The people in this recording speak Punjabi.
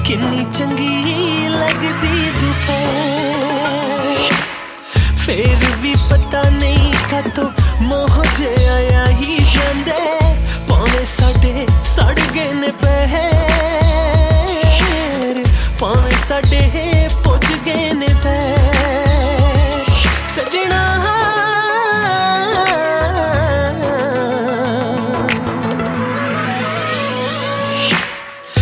किन्नी चंगी लगदी तू है, फिर भी पता नहीं